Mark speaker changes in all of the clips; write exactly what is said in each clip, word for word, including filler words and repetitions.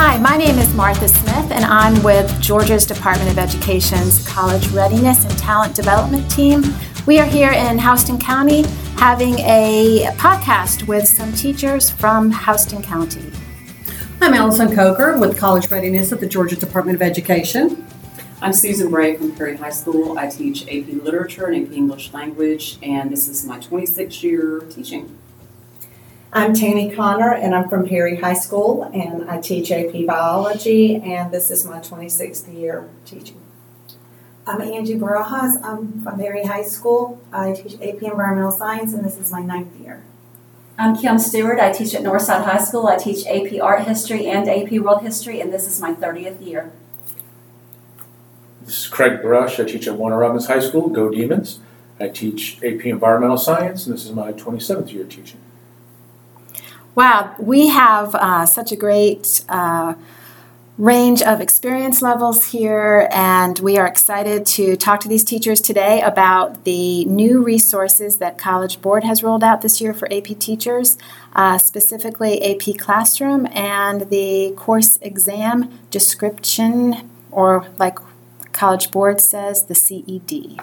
Speaker 1: Hi, my name is Martha Smith, and I'm with Georgia's Department of Education's College Readiness and Talent Development team. We are here in Houston County having a podcast with some teachers from Houston County.
Speaker 2: I'm Allison Coker with College Readiness at the Georgia Department of Education.
Speaker 3: I'm Susan Bray from Perry High School. I teach A P Literature and A P English Language, and this is my twenty-sixth year teaching.
Speaker 4: I'm Tammy Connor, and I'm from Perry High School, and I teach A P Biology, and this is my twenty-sixth year teaching.
Speaker 5: I'm Angie Barajas. I'm from Perry High School. I teach A P Environmental Science, and this is my ninth year.
Speaker 6: I'm Kim Stewart. I teach at Northside High School. I teach A P Art History and A P World History, and this is my thirtieth year.
Speaker 7: This is Craig Brush. I teach at Warner Robins High School. Go Demons. I teach A P Environmental Science, and this is my twenty-seventh year teaching.
Speaker 1: Wow, we have uh, such a great uh, range of experience levels here, and we are excited to talk to these teachers today about the new resources that College Board has rolled out this year for A P teachers, uh, specifically A P Classroom and the course exam description, or like College Board says, the C E D.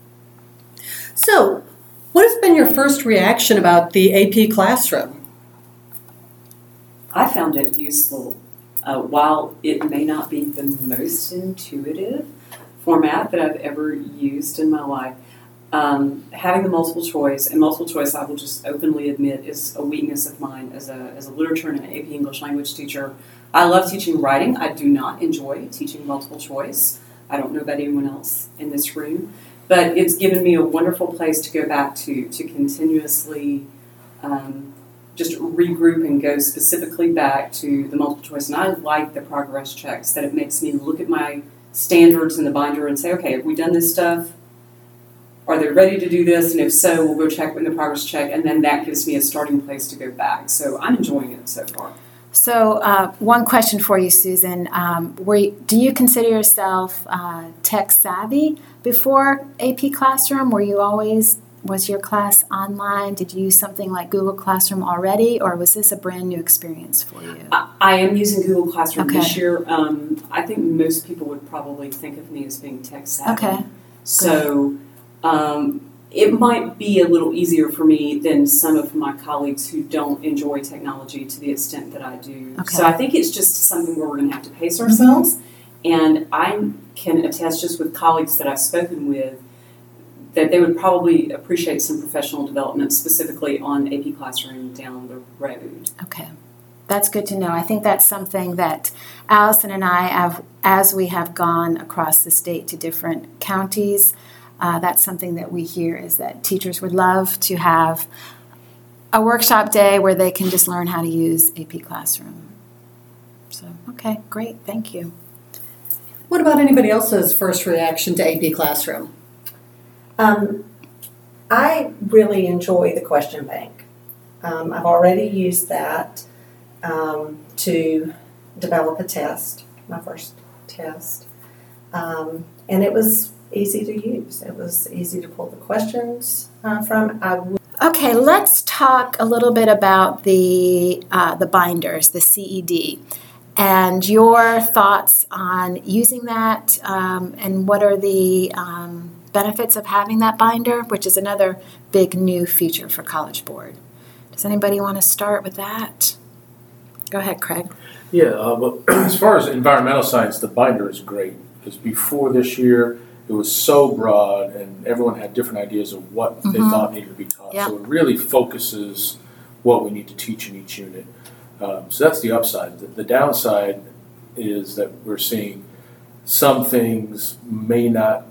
Speaker 2: So, what has been your first reaction about the A P Classroom?
Speaker 3: I found it useful. Uh, while it may not be the most intuitive format that I've ever used in my life, um, having the multiple choice, and multiple choice I will just openly admit is a weakness of mine as a, as a literature and an A P English language teacher. I love teaching writing. I do not enjoy teaching multiple choice. I don't know about anyone else in this room, but it's given me a wonderful place to go back to, to continuously um, just regroup and go specifically back to the multiple choice. And I like the progress checks, that it makes me look at my standards in the binder and say, okay, have we done this stuff? Are they ready to do this? And if so, we'll go check in the progress check, and then that gives me a starting place to go back. So I'm enjoying it so far.
Speaker 1: So uh, one question for you, Susan. Um, were you, do you consider yourself uh, tech savvy before A P Classroom? Were you always, was your class online? Did you use something like Google Classroom already, or was this a brand new experience for you?
Speaker 3: I, I am using Google Classroom
Speaker 1: okay.
Speaker 3: this year. Um, I think most people would probably think of me as being tech savvy.
Speaker 1: Okay.
Speaker 3: So um, it might be a little easier for me than some of my colleagues who don't enjoy technology to the extent that I do.
Speaker 1: Okay.
Speaker 3: So I think it's just something where we're going to have to pace ourselves. Mm-hmm. And I can attest just with colleagues that I've spoken with that they would probably appreciate some professional development specifically on A P Classroom down the road.
Speaker 1: Okay. That's good to know. I think that's something that Allison and I, have, as we have gone across the state to different counties, uh, that's something that we hear is that teachers would love to have a workshop day where they can just learn how to use A P Classroom. So, okay, great. Thank you.
Speaker 2: What about anybody else's first reaction to A P Classroom?
Speaker 4: Um, I really enjoy the question bank. Um, I've already used that um, to develop a test, my first test, um, and it was easy to use. It was easy to pull the questions uh, from. I w-
Speaker 1: okay, let's talk a little bit about the uh, the binders, the C E D, and your thoughts on using that, um, and what are the um, benefits of having that binder, which is another big new feature for College Board. Does anybody want to start with that? Go ahead, Craig.
Speaker 7: Yeah, uh, well, as far as environmental science, the binder is great, because before this year, it was so broad, and everyone had different ideas of what mm-hmm. they thought needed to be taught.
Speaker 1: Yeah.
Speaker 7: So it really focuses what we need to teach in each unit. Um, so that's the upside. The, the downside is that we're seeing some things may not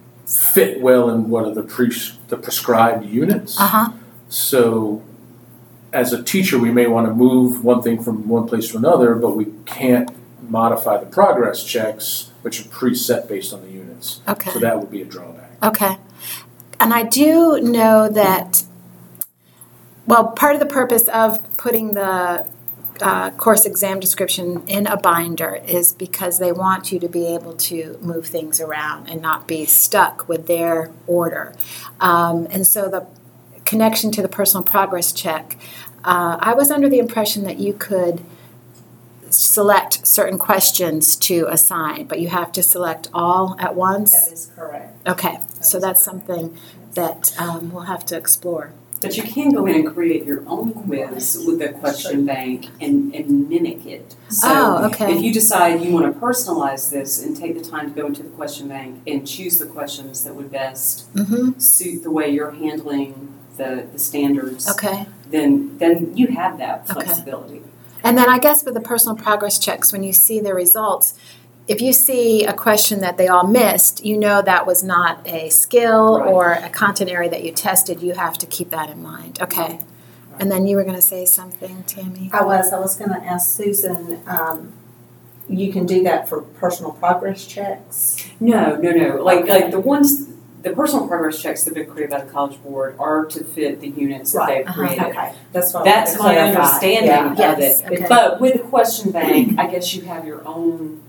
Speaker 7: fit well in what are the pre the prescribed units.
Speaker 1: Uh-huh.
Speaker 7: So as a teacher, we may want to move one thing from one place to another, but we can't modify the progress checks, which are preset based on the units.
Speaker 1: Okay.
Speaker 7: So that would be a drawback.
Speaker 1: Okay. And I do know that, well, part of the purpose of putting the Uh, course exam description in a binder is because they want you to be able to move things around and not be stuck with their order. Um, and so the connection to the personal progress check, uh, I was under the impression that you could select certain questions to assign, but you have to select all at once?
Speaker 4: That is correct.
Speaker 1: Okay,
Speaker 4: That
Speaker 1: so
Speaker 4: is
Speaker 1: that's
Speaker 4: correct.
Speaker 1: something that um, we'll have to explore.
Speaker 3: But you can go in and create your own quiz with the question bank and, and mimic it. So
Speaker 1: Oh, okay.
Speaker 3: if you decide you want to personalize this and take the time to go into the question bank and choose the questions that would best
Speaker 1: Mm-hmm.
Speaker 3: suit the way you're handling the, the standards,
Speaker 1: Okay.
Speaker 3: then then you have that
Speaker 1: Okay.
Speaker 3: flexibility.
Speaker 1: And then I guess with the personal progress checks, when you see the results, if you see a question that they all missed, you know that was not a skill
Speaker 3: Right.
Speaker 1: or a content area that you tested. You have to keep that in mind. Okay. And then you were going to say something, Tammy?
Speaker 4: I was, I was gonna ask Susan, um, you can do that for personal progress checks?
Speaker 3: No, no, no. Like
Speaker 4: Okay.
Speaker 3: like the ones, the personal progress checks that have been created by the College Board are to fit the units that
Speaker 4: Right.
Speaker 3: they've created.
Speaker 4: Okay, that's what I
Speaker 3: That's
Speaker 4: wanted to
Speaker 3: my
Speaker 4: clarify.
Speaker 3: understanding
Speaker 4: Yeah.
Speaker 3: of
Speaker 1: Yes,
Speaker 3: it.
Speaker 1: okay.
Speaker 3: But with the question bank, I guess you have your own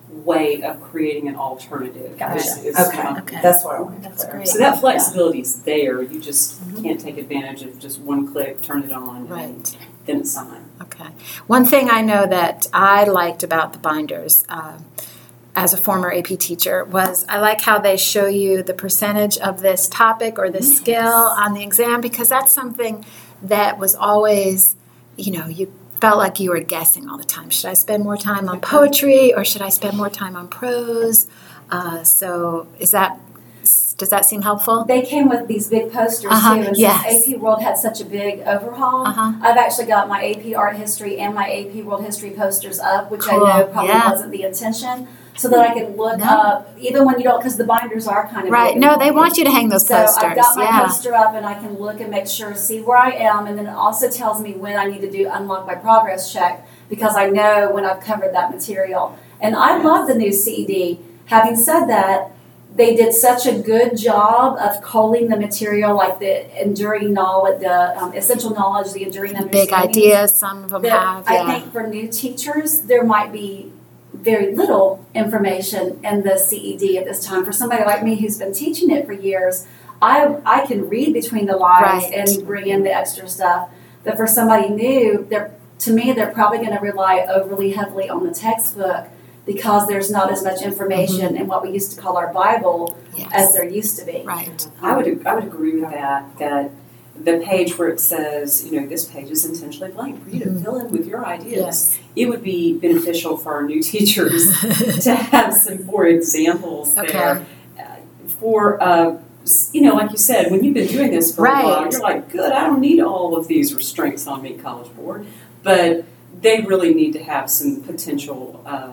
Speaker 3: way of creating an alternative.
Speaker 4: Gotcha.
Speaker 3: is- is
Speaker 4: Okay.
Speaker 3: my-
Speaker 1: Okay.
Speaker 4: That's what I wanted to
Speaker 1: That's
Speaker 4: clarify.
Speaker 1: great.
Speaker 3: So that flexibility is there. You just
Speaker 1: Mhm.
Speaker 3: can't take advantage of just one click, turn it on, and
Speaker 1: Right.
Speaker 3: then it's signed.
Speaker 1: Okay. One thing I know that I liked about the binders uh, as a former A P teacher was I like how they show you the percentage of this topic or this skill on the exam, because that's something that was always, you know, you felt like you were guessing all the time. Should I spend more time on poetry or should I spend more time on prose? Uh, so is that, does that seem helpful?
Speaker 6: They came with these big posters
Speaker 1: Uh-huh,
Speaker 6: too, and
Speaker 1: yes.
Speaker 6: since A P World had such a big overhaul,
Speaker 1: Uh-huh.
Speaker 6: I've actually got my A P Art History and my A P World History posters up, which
Speaker 1: Cool,
Speaker 6: I know probably
Speaker 1: yeah.
Speaker 6: wasn't the intention, so that I can look
Speaker 1: No.
Speaker 6: up, even when you don't, because the binders are kind of
Speaker 1: Right.
Speaker 6: big
Speaker 1: No,
Speaker 6: and
Speaker 1: they
Speaker 6: bulky.
Speaker 1: want you to hang those
Speaker 6: So
Speaker 1: posters.
Speaker 6: I've got my
Speaker 1: Yeah.
Speaker 6: poster up and I can look and make sure, see where I am, and then it also tells me when I need to do unlock my progress check, because I know when I've covered that material. And I love the new C E D. Having said that, they did such a good job of culling the material, like the enduring knowledge, the um, essential knowledge, the enduring understanding.
Speaker 1: Big ideas, some of them
Speaker 6: That
Speaker 1: have. Yeah.
Speaker 6: I think for new teachers, there might be very little information in the C E D at this time. For somebody like me who's been teaching it for years, I I can read between the lines
Speaker 1: Right.
Speaker 6: and bring in the extra stuff. But for somebody new, they're to me they're probably going to rely overly heavily on the textbook, because there's not as much information in what we used to call our Bible
Speaker 1: Yes.
Speaker 6: as there used to be.
Speaker 1: Right.
Speaker 3: I would I would agree with that. That the page where it says, you know, this page is intentionally blank for you to
Speaker 1: Mhm.
Speaker 3: fill in with your ideas.
Speaker 1: Yes.
Speaker 3: It would be beneficial for our new teachers to have some more examples
Speaker 1: Okay.
Speaker 3: there. Uh, For uh, s- you know, like you said, when you've been doing this for
Speaker 1: Right.
Speaker 3: a while, you're like, good, I don't need all of these restraints on me, College Board. But they really need to have some potential uh,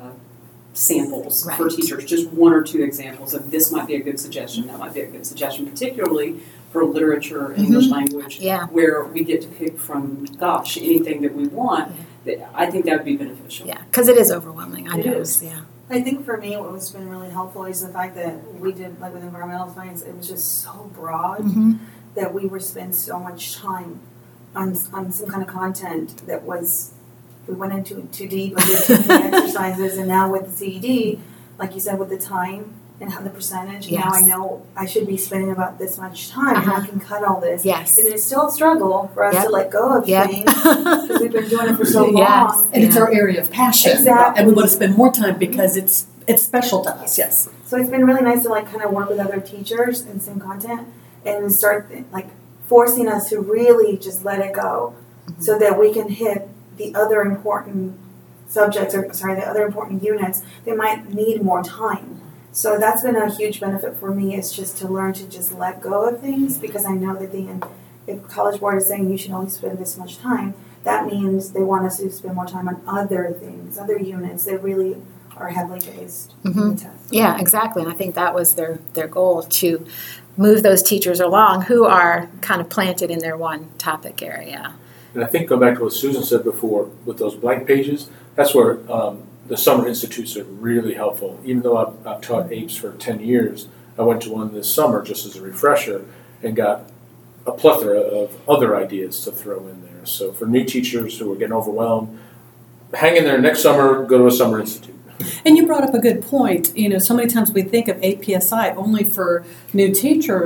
Speaker 3: samples for
Speaker 1: Right.
Speaker 3: teachers, just one or two examples of this might be a good suggestion, that might be a good suggestion, particularly for literature and English language,
Speaker 1: Yeah.
Speaker 3: where we get to pick from, gosh, anything that we want. That I think that would be beneficial.
Speaker 1: Yeah. Because it is overwhelming. I
Speaker 3: It
Speaker 1: know.
Speaker 3: is.
Speaker 1: Yeah.
Speaker 5: I think for me, what has been really helpful is the fact that we did, like with environmental science, it was just so broad
Speaker 1: Mm-hmm.
Speaker 5: that we were spending so much time on, on some kind of content that was, we went into it too deep, and did too many exercises, and now with the C E D, like you said, with the time and how the percentage, now I
Speaker 1: Yes.
Speaker 5: know I should be spending about this much time, and I
Speaker 1: Uh-huh.
Speaker 5: can cut all this.
Speaker 1: Yes.
Speaker 5: And it's still a struggle for us
Speaker 1: Yep.
Speaker 5: to let go of
Speaker 1: Yep.
Speaker 5: things, because we've been doing it for so long.
Speaker 1: Yes.
Speaker 2: And it's our area of passion.
Speaker 5: Exactly.
Speaker 2: And we want to spend more time because it's it's special to us, yes.
Speaker 5: So it's been really nice to like kind of work with other teachers in same content and start like forcing us to really just let it go, so that we can hit the other important subjects, or sorry, the other important units that might need more time. So that's been a huge benefit for me, is just to learn to just let go of things, because I know that the end, if College Board is saying you should only spend this much time, that means they want us to spend more time on other things, other units that really are heavily based in
Speaker 1: Mhm.
Speaker 5: the test.
Speaker 1: Yeah, exactly. And I think that was their, their goal, to move those teachers along who are kind of planted in their one topic area.
Speaker 7: And I think, go back to what Susan said before, with those blank pages, that's where um, the summer institutes are really helpful. Even though I've, I've taught A P S for ten years, I went to one this summer just as a refresher and got a plethora of other ideas to throw in there. So for new teachers who are getting overwhelmed, hang in there. Next summer, go to a summer institute.
Speaker 2: And you brought up a good point. You know, so many times we think of A P S I only for new teachers,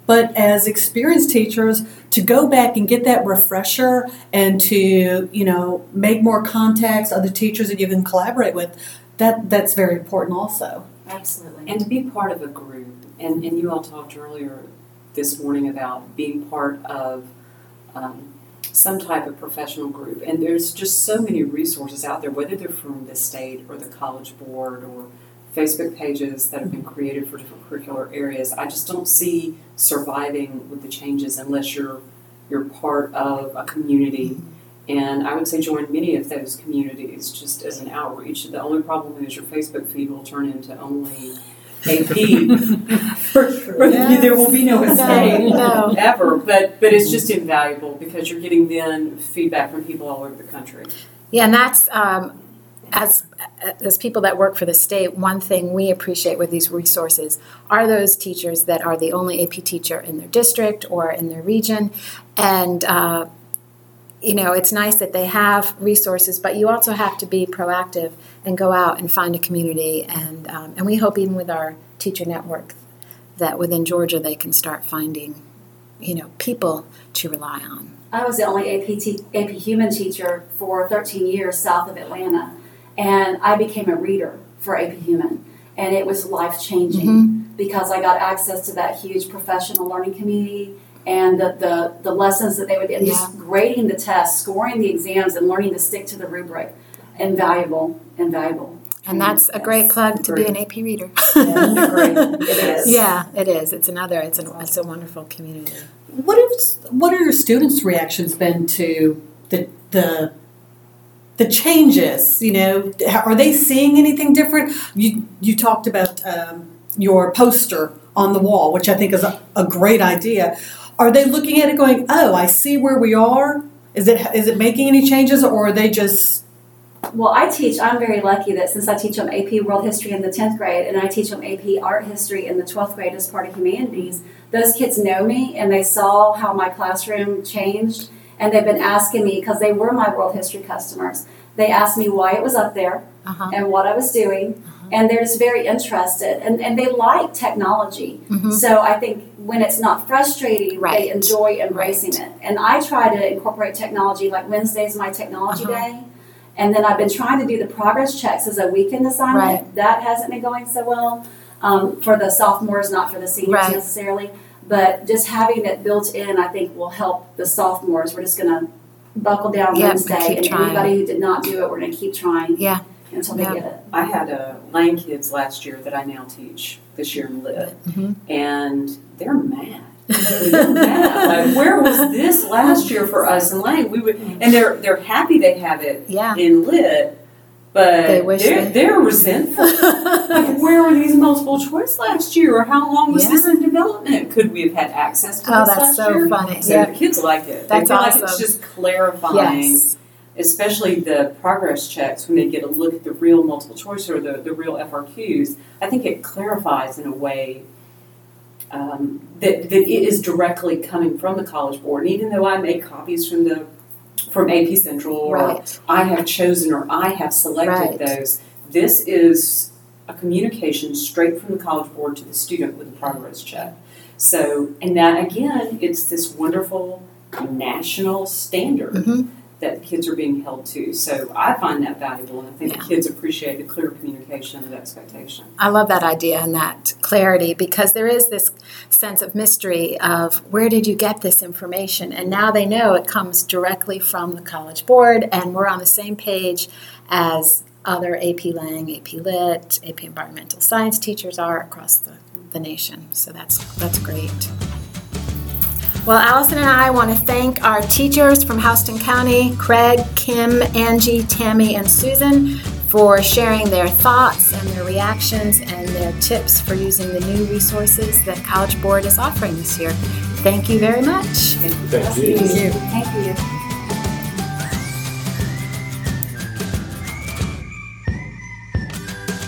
Speaker 2: but as experienced teachers, to go back and get that refresher and to, you know, make more contacts, other teachers that you can collaborate with, that that's very important also.
Speaker 6: Absolutely.
Speaker 3: And to be part of a group, and, and you all talked earlier this morning about being part of um, some type of professional group, and there's just so many resources out there, whether they're from the state or the College Board or Facebook pages that have been created for different curricular areas. I just don't see surviving with the changes unless you're you're part of a community. And I would say join many of those communities just as an outreach. The only problem is your Facebook feed will turn into only A P. for, for
Speaker 2: Yes.
Speaker 3: There will be no escape
Speaker 1: No, no.
Speaker 3: ever. But but it's just invaluable because you're getting then feedback from people all over the country.
Speaker 1: Yeah, and that's um, as as people that work for the state, one thing we appreciate with these resources are those teachers that are the only A P teacher in their district or in their region, and uh, you know, it's nice that they have resources, but you also have to be proactive and go out and find a community, and um, and we hope even with our teacher network that within Georgia they can start finding, you know, people to rely on.
Speaker 6: I was the only A P, te- A P human teacher for thirteen years south of Atlanta, and I became a reader for A P Human, and it was life-changing
Speaker 1: Mm-hmm.
Speaker 6: because I got access to that huge professional learning community and the, the, the lessons that they would, and just grading the tests, scoring the exams, and learning to stick to the rubric. Invaluable, invaluable.
Speaker 1: And that's a great
Speaker 6: Yes.
Speaker 1: plug to be
Speaker 3: Agreed.
Speaker 1: an A P reader.
Speaker 4: It is.
Speaker 1: Yeah, it is. It's another. It's a it's a wonderful community.
Speaker 2: What if, what are your students' reactions been to the the the changes? You know, are they seeing anything different? You you talked about um, your poster on the wall, which I think is a, a great idea. Are they looking at it going, "Oh, I see where we are"? Is it is it making any changes, or are they just?
Speaker 6: Well, I teach, I'm very lucky that since I teach them A P World History in the tenth grade and I teach them A P Art History in the twelfth grade as part of humanities, those kids know me and they saw how my classroom changed, and they've been asking me, because they were my World History customers, they asked me why it was up there
Speaker 1: Uh-huh.
Speaker 6: and what I was doing, and they're just very interested, and, and they like technology.
Speaker 1: Mhm.
Speaker 6: So I think when it's not frustrating,
Speaker 1: Right.
Speaker 6: they enjoy embracing it. And I try to incorporate technology, like Wednesday's my technology
Speaker 1: Uh-huh.
Speaker 6: day. And then I've been trying to do the progress checks as a weekend assignment.
Speaker 1: Right.
Speaker 6: That hasn't been going so well um, for the sophomores, not for the seniors
Speaker 1: Right.
Speaker 6: necessarily. But just having it built in, I think, will help the sophomores. We're just going to buckle down
Speaker 1: Yep,
Speaker 6: Wednesday,
Speaker 1: keep
Speaker 6: and
Speaker 1: trying.
Speaker 6: anybody who did not do it, we're going to keep trying
Speaker 1: Yeah.
Speaker 6: until
Speaker 1: Yeah.
Speaker 6: they get it.
Speaker 3: I had uh, Lane kids last year that I now teach this year in Lit,
Speaker 1: Mhm.
Speaker 3: and they're mad. They're mad. Like, where was this last year for us in Lane? We would, and they're they're happy they have it
Speaker 1: Yeah.
Speaker 3: in Lit, but
Speaker 1: They wish
Speaker 3: they're,
Speaker 1: they-
Speaker 3: they're resentful. Like, where were these multiple choice last year? Or how long was
Speaker 1: Yeah.
Speaker 3: this in development? Could we have had access to
Speaker 1: Oh,
Speaker 3: this
Speaker 1: that's
Speaker 3: last
Speaker 1: so
Speaker 3: year?
Speaker 1: funny.
Speaker 3: So
Speaker 1: Yeah.
Speaker 3: the kids like it.
Speaker 1: That's
Speaker 3: they feel like it's
Speaker 1: awesome.
Speaker 3: just clarifying.
Speaker 1: Yes.
Speaker 3: Especially the progress checks, when they get a look at the real multiple choice or the, the real F R Qs, I think it clarifies in a way um, that, that it is directly coming from the College Board. And even though I make copies from the from A P Central, or
Speaker 1: Right.
Speaker 3: I have chosen or I have selected
Speaker 1: Right.
Speaker 3: those, this is a communication straight from the College Board to the student with a progress check. So, and that again, it's this wonderful national standard
Speaker 1: Mhm.
Speaker 3: that kids are being held to. So I find that valuable, and I think
Speaker 1: Yeah.
Speaker 3: the kids appreciate the clear communication and expectation.
Speaker 1: I love that idea and that clarity, because there is this sense of mystery of where did you get this information? And now they know it comes directly from the College Board, and we're on the same page as other A P Lang, A P Lit, A P Environmental Science teachers are across the, the nation. So that's that's great. Well, Allison and I want to thank our teachers from Houston County, Craig, Kim, Angie, Tammy, and Susan, for sharing their thoughts and their reactions and their tips for using the new resources that College Board is offering this year. Thank you very much.
Speaker 7: Thank you.
Speaker 2: Thank you.
Speaker 6: Thank you.